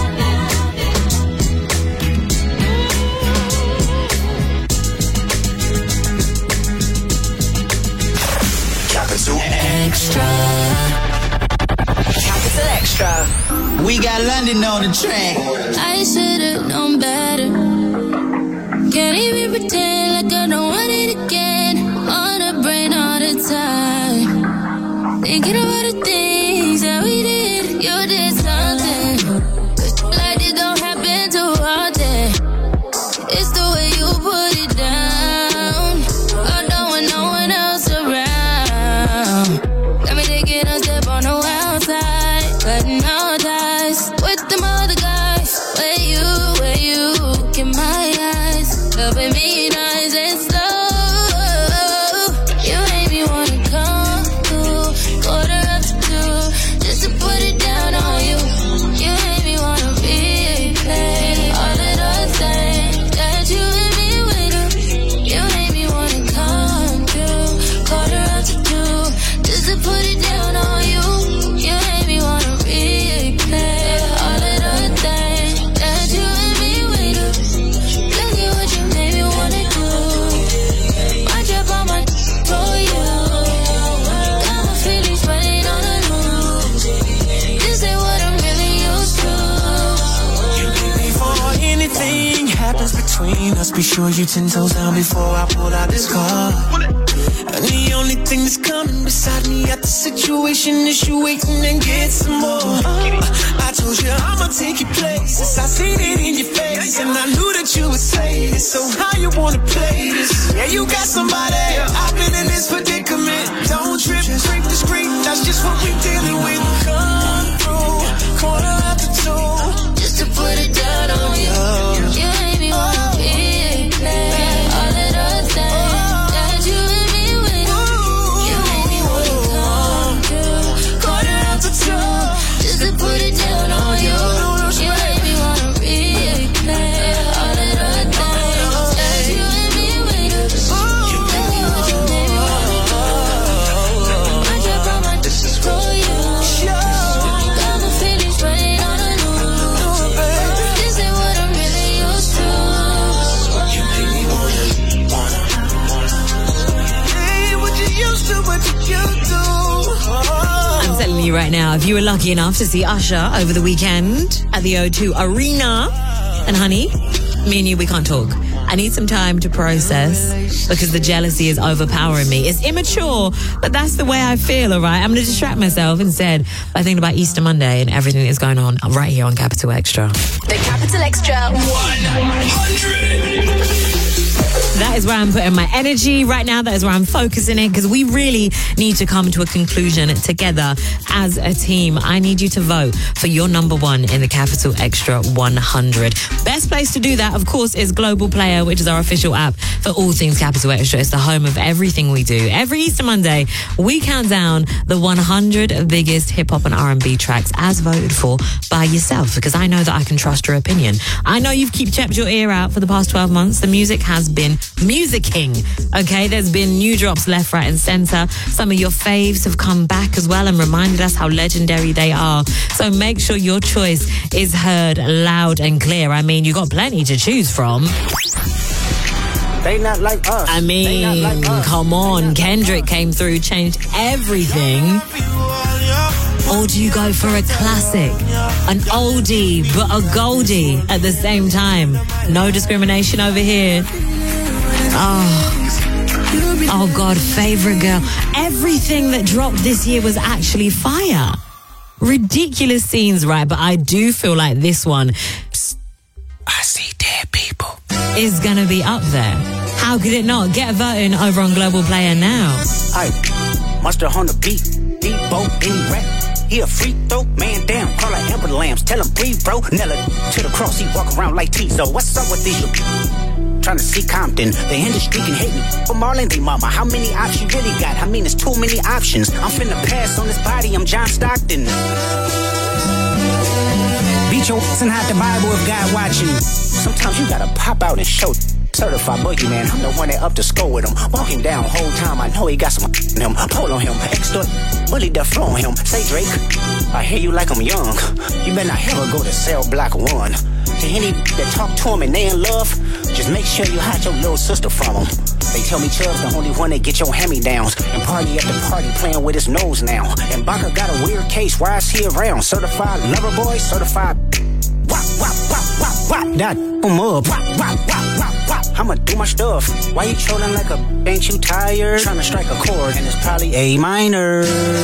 Capital Extra. Capital Extra. We got London on the track. I should've known better. Can't even pretend like I don't want it again. On the brain all the time. Thinking about the things that we did. You did something like it don't happen too often. It's the way you put it down. I don't want no one else around. Got me taking a step on the wild side, cutting all ties with them other guys. Where you look in my eyes, loving me nice and slow. between us. Be sure you 10 toes down before I pull out this card. And the only thing that's coming beside me at the situation is you waiting and get some more. I told you I'ma take your places. I seen it in your face, and I knew that you would say this. So how you wanna play this? Yeah, you got somebody. I've been in this predicament. Don't trip, creep the street. That's just what we dealing with. Come through, quarter after 2, just to put it down on you. You made me wanna be glad. All of those things that you and me with. You made me wanna come through, quarter after 2, just to put it down on you. You made me wanna be glad. All of those things that you and me with. You made me wanna. I just brought my dishes for you. Got my feelings running on a loop. This ain't what I'm really used to. You make me wanna. Hey, what you used to, what you do. I'm telling you right now, if you were lucky enough to see Usher over the weekend at the O2 Arena, and honey, me and you, we can't talk. I need some time to process because the jealousy is overpowering me. It's immature, but that's the way I feel, all right? I'm going to distract myself instead by thinking about Easter Monday and everything that's going on right here on Capital Extra. The Capital Extra 100. That is where I'm putting my energy right now. That is where I'm focusing it, because we really need to come to a conclusion together as a team. I need you to vote for your number one in the Capital Extra 100. Best place to do that, of course, is Global Player, which is our official app for all things Capital Extra. It's the home of everything we do. Every Easter Monday, we count down the 100 biggest hip-hop and R&B tracks as voted for by yourself, because I know that I can trust your opinion. I know you've kept your ear out for the past 12 months. The music has been musicking, okay? There's been new drops left, right and centre. Some of your faves have come back as well and reminded us how legendary they are. So make sure your choice is heard loud and clear. I mean, you got plenty to choose from. They not like us. I mean, come on. Kendrick came through, changed everything. Or do you go for a classic, an oldie but a goldie at the same time? No discrimination over here. Oh God, favorite girl. Everything that dropped this year was actually fire. Ridiculous scenes, right? But I do feel like this one, I see dead people, is gonna be up there. How could it not? Get voting over on Global Player now. Aye, Monster on the beat, Debo, any rap. He a free throw, man down, call like Amber Lambs, tell him breathe, bro. Nella to the cross, he walk around like Tizo. What's up with these? Trying to see Compton, the industry can hate me. But Marlon D. Mama, how many options you really got? I mean, it's too many options. I'm finna pass on this body, I'm John Stockton. Beat your ass and hide the Bible if God watching. Sometimes you gotta pop out and show. Certified boogeyman, I'm the one that up to score with him. Walking down whole time, I know he got some in him. Pull on him, extort, bully the flow on him. Say Drake, I hear you like I'm young. You better not ever go to cell block 1. To any that talk to him and they in love, just make sure you hide your little sister from him. They tell me Chubb's the only one that get your hand-me-downs. And party at the party playing with his nose now. And Baka got a weird case, why is he around? Certified lover boy, certified wop, wop, wop, wop, wop. That up, wop, wop, wop, wop, wop. I'ma do my stuff. Why you trolling like a ain't you tired? Trying to strike a chord and it's probably A minor.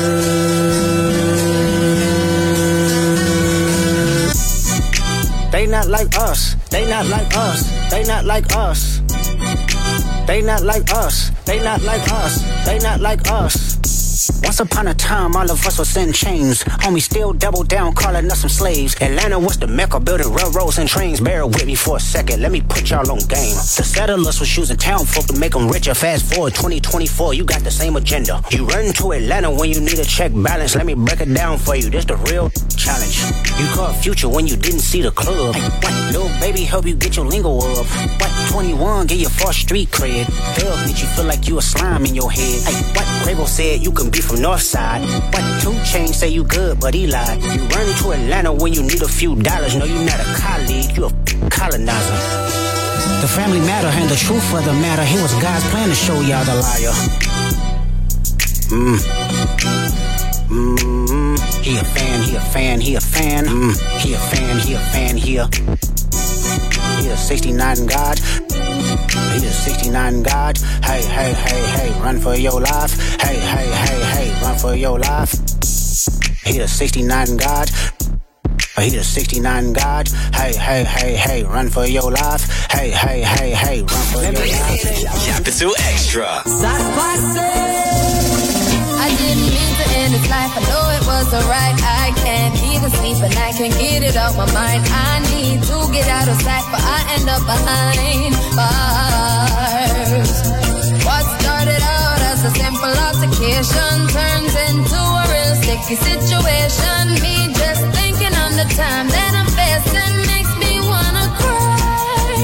They not like us. They not like us. They not like us. They not like us. They not like us. They not like us. Once upon a time, all of us was in chains. Homie still double down, calling us some slaves. Atlanta was the mecca, building railroads and trains. Bear with me for a second, let me put y'all on game. The settlers was using town folk to make them richer. Fast forward 2024, you got the same agenda. You run to Atlanta when you need a check balance. Let me break it down for you, this the real challenge. You caught Future when you didn't see the club. What, little baby help you get your lingo up. What, 21 get your first street cred. Thug make you feel like you a slime in your head. Hey, what, Quavo said you can be from Northside. What, 2 Chainz say you good, but he lied. You run into Atlanta when you need a few dollars. No, you not a colleague, you a colonizer. The family matter and the truth of the matter. Here was God's plan to show y'all the liar. He a fan, he a fan, he a fan. He a fan, he a fan, he a. He a 69 God. He a 69 God. Hey, hey, hey, hey, run for your life. Hey, hey, hey, hey, run for your life. He a 69 God. He a 69 God. Hey, hey, hey, hey, run for your life. Hey, hey, hey, hey, run for your life. Capital Extra. I didn't mean to end his life. I know it wasn't right. I can't even sleep and I can't get it out my mind. I need to get out of sight, but I end up behind bars. What started out as a simple altercation turns into a real sticky situation. Me just thinking on the time that I'm facing makes me wanna cry.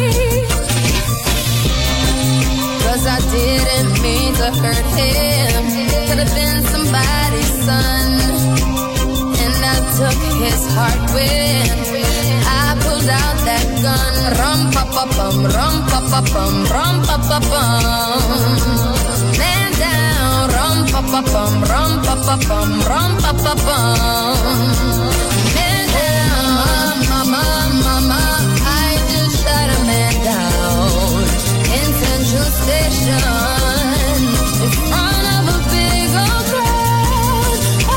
'Cause I didn't mean to hurt him. Could have been somebody's son. And I took his heart when I pulled out that gun. Rum pa pa bum, rum pa pa bum, rum pa pa bum. Man down, rum pa pa bum, rum pa pa bum, rum pa pa bum. Man down, mama, mama, I just shot a man down in Central Station in front of a big old crowd.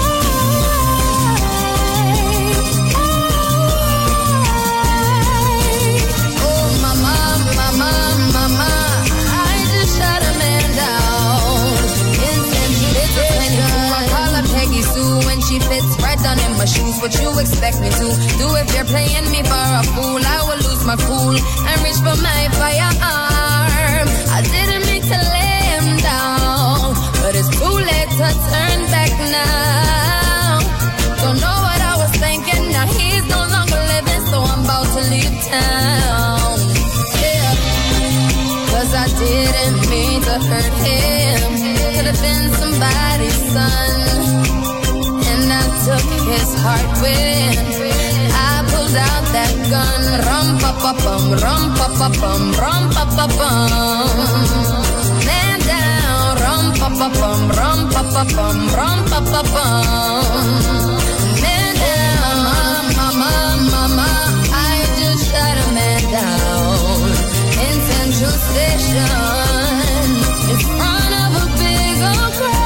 Oh, mama, mama, mama, I just shot a man down in Central Station. I call her Peggy Sue when she fits right down in my shoes. What you expect me to do if you're playing me for a fool? I will lose my cool and reach for my firearm. I didn't mean to lay him down, but it's too late to turn back now. Don't know what I was thinking, now he's no longer living, so I'm about to leave town. Yeah, 'cause I didn't mean to hurt him. Could have been somebody's son. And I took his heart when I pulled out that gun. Rum pa pa bum, rum pa pa bum, rum pa pa bum. Man down, rum pa pa bum, rum pa pa bum, rum pa pa bum. Man down, mama, mama, I just shot a man down in Central Station in front of a big old crowd.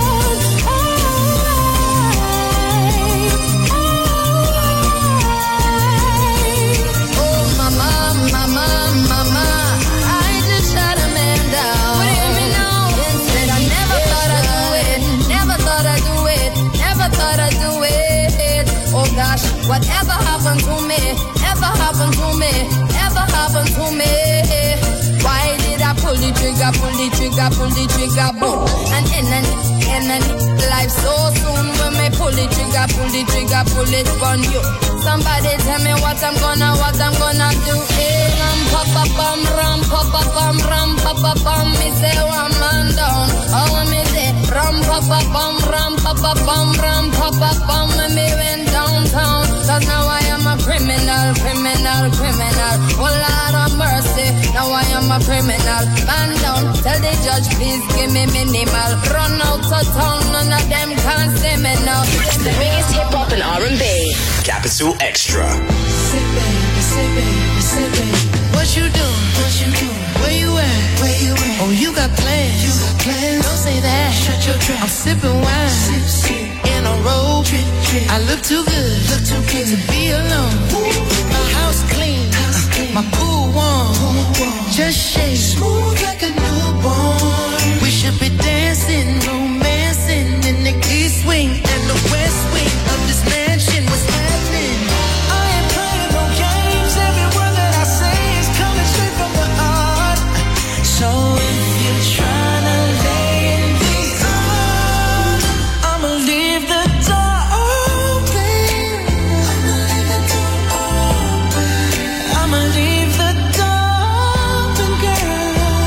Gosh, whatever happened to me, ever happened to me, ever happened to me? Why did I pull the trigger, pull the trigger, pull the trigger, boom? And end life so soon when me pull the trigger, pull it on you. Somebody tell me what I'm gonna do. Ram pa pa bum, ram pa pa bum, ram pa pa bum. Me say one man down, oh me say ram pa pa bum, ram pa pa bum, ram pa pa bum. Me went downtown, 'cause now I am a criminal. Oh Lord of mercy, now I am a criminal. Man down, tell the judge please give me minimal. Run out of town, none of them can see me now. The biggest hip hop and R&B. Capital Extra. Say baby, what you doing? Where you at? Oh, you got plans. Don't say that. Shut your trap. I'm sipping wine. Sip. In a robe. I look too good to be alone. My house clean. My pool warm. Just shake. Smooth like a newborn. We should be dancing, romancing in the east wing and the west wing of this mansion. What's happening? I ain't playing no games. Every word that I say is coming straight from the heart. So if you're trying to lay in these arms, I'ma leave the door open. I'ma leave the door open, girl.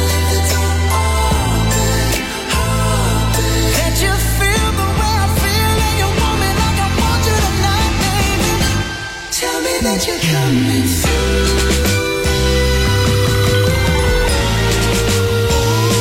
Can't you feel the way I feel? And you want me like I want you tonight, baby. Tell me that you're coming through.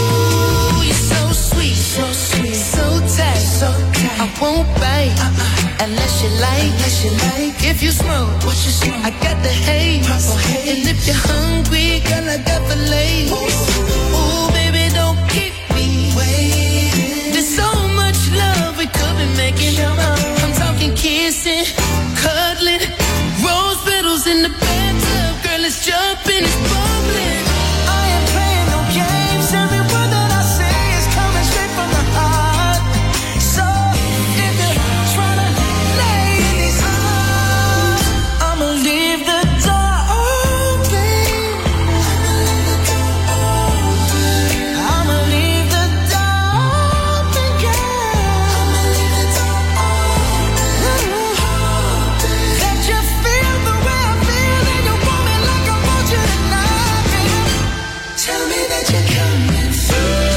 Ooh, you're so sweet, so tight. I won't bite. Unless you like, if you smoke, I got the haze. And if you're hungry, girl, I got the lace. Ooh, baby, don't keep me waiting. There's so much love we could be making. I'm talking kissing, cuddling, rose petals in the bathtub. Girl, let's jump in, it's bubbling. I ain't playing no games. Every word that I say is coming straight from the heart. So if you're trying to lay in these arms, I'ma leave the door open. I'ma leave the door open, girl. That you feel the way I feel, and you want me like I want you tonight, baby. Tell me that you're coming through.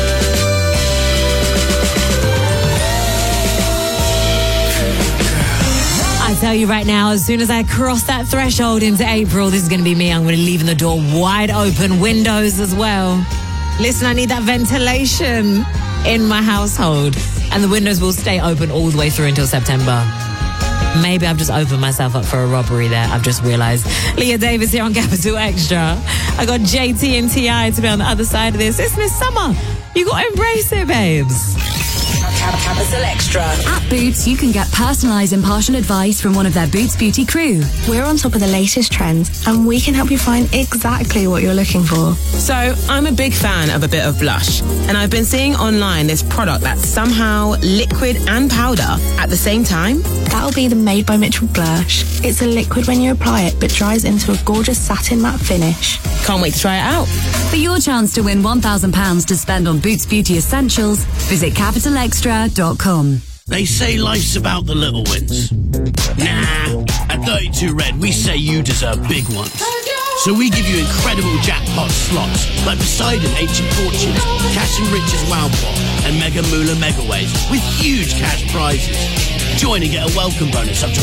I tell you right now, as soon as I cross that threshold into April, this is going to be me. I'm going to be leaving the door wide open, windows as well. Listen, I need that ventilation in my household. And the windows will stay open all the way through until September. Maybe I've just opened myself up for a robbery there. I've just realised. Leah Davis here on Capital Extra. I got JT and TI to be on the other side of this. It's Miss Summer. You got to embrace it, babes. Capital Extra. At Boots, you can get personalised impartial advice from one of their Boots Beauty crew. We're on top of the latest trends, and we can help you find exactly what you're looking for. So, I'm a big fan of a bit of blush, and I've been seeing online this product that's somehow liquid and powder at the same time. That'll be the Made by Mitchell Blush. It's a liquid when you apply it, but dries into a gorgeous satin matte finish. Can't wait to try it out. For your chance to win £1,000 to spend on Boots Beauty Essentials, visit capitalextra.com. They say life's about the little wins. Nah, at 32 Red, we say you deserve big ones. So we give you incredible jackpot slots like Poseidon Ancient Fortunes, Cash and Riches Wow Pot, and Mega Moolah Megaways with huge cash prizes. Join and get a welcome bonus up to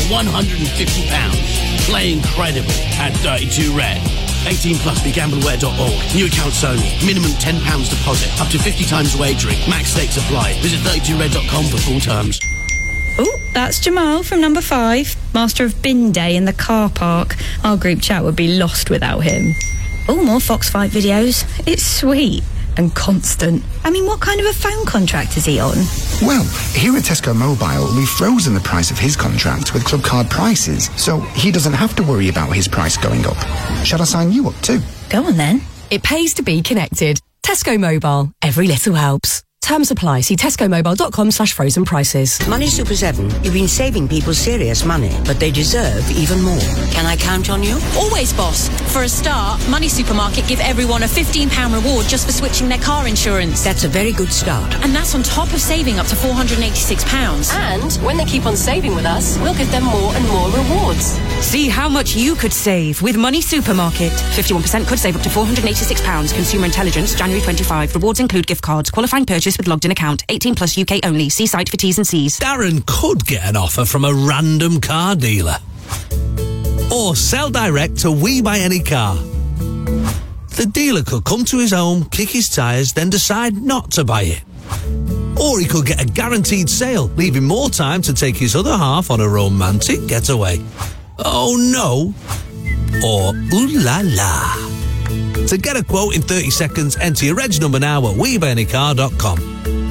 £150. Play incredible at 32 Red. 18 plus, begambleaware.org. New accounts only. Minimum £10 deposit. Up to 50 times wagering. Max stakes apply. Visit 32red.com for full terms. Oh, that's Jamal from number 5, master of bin day in the car park. Our group chat would be lost without him. Oh, more Fox Fight videos. It's sweet and constant. I mean, what kind of a phone contract is he on? Well, here at Tesco Mobile, we've frozen the price of his contract with club card prices, so he doesn't have to worry about his price going up. Shall I sign you up too? Go on then. It pays to be connected. Tesco Mobile. Every little helps. Terms apply. See tescomobile.com/frozen prices. Money Super 7, you've been saving people serious money, but they deserve even more. Can I count on you? Always, boss. For a start, Money Supermarket give everyone a £15 reward just for switching their car insurance. That's a very good start. And that's on top of saving up to £486. And when they keep on saving with us, we'll give them more and more rewards. See how much you could save with Money Supermarket. 51% could save up to £486. Consumer Intelligence, January 25. Rewards include gift cards. Qualifying purchase with logged in account. 18 plus UK only. See site for T's and C's. Darren could get an offer from a random car dealer. Or sell direct to We Buy Any Car. The dealer could come to his home, kick his tyres, then decide not to buy it. Or he could get a guaranteed sale, leaving more time to take his other half on a romantic getaway. Oh no. Or ooh la la. To get a quote in 30 seconds, enter your reg number now at WeBuyAnyCar.com.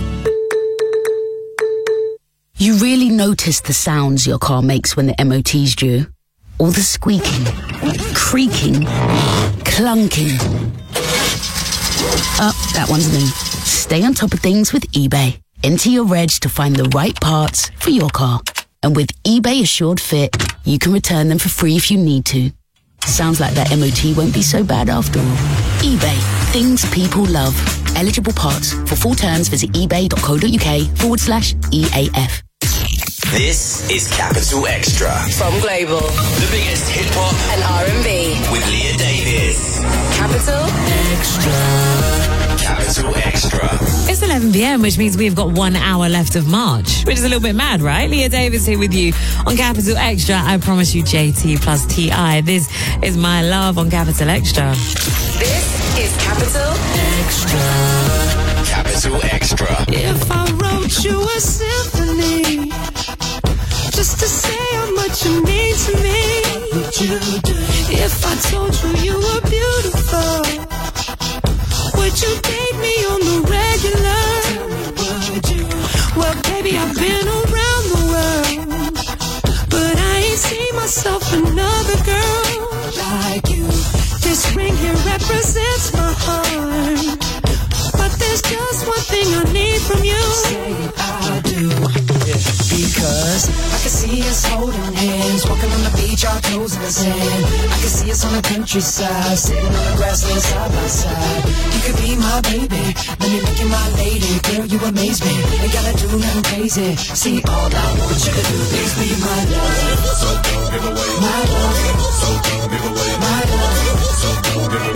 You really notice the sounds your car makes when the MOT's due. All the squeaking, creaking, clunking. That one's me. Stay on top of things with eBay. Enter your reg to find the right parts for your car. And with eBay Assured Fit, you can return them for free if you need to. Sounds like that MOT won't be so bad after all. eBay. Things people love. Eligible parts. For full terms, visit ebay.co.uk/EAF. This is Capital Extra. From Global. The biggest hip-hop and R&B. With Leah Davis. Capital Extra. Capital Extra. It's 11 p.m, which means we've got 1 hour left of March, which is a little bit mad, right? Leah Davis here with you on Capital Extra. I promise you JT plus TI. This is My Love on Capital Extra. This is Capital Extra. Capital Extra. If I wrote you a symphony, just to you do? If I told you you were beautiful, would you date me on the regular? Would you? Well, baby, I've been around the world, but I ain't seen myself another girl like you. This ring here represents my heart, but there's just one thing I need from you. Say I do. Because I can see us holding hands, walking on the beach, our toes in the sand. I can see us on the countryside, sitting on the grassland side by side. You could be my baby, let me make you my lady. Girl, you amaze me, ain't gotta do nothing crazy. See, all I want you to do is be my love. So don't give away my love. So don't give away my love. So don't give away.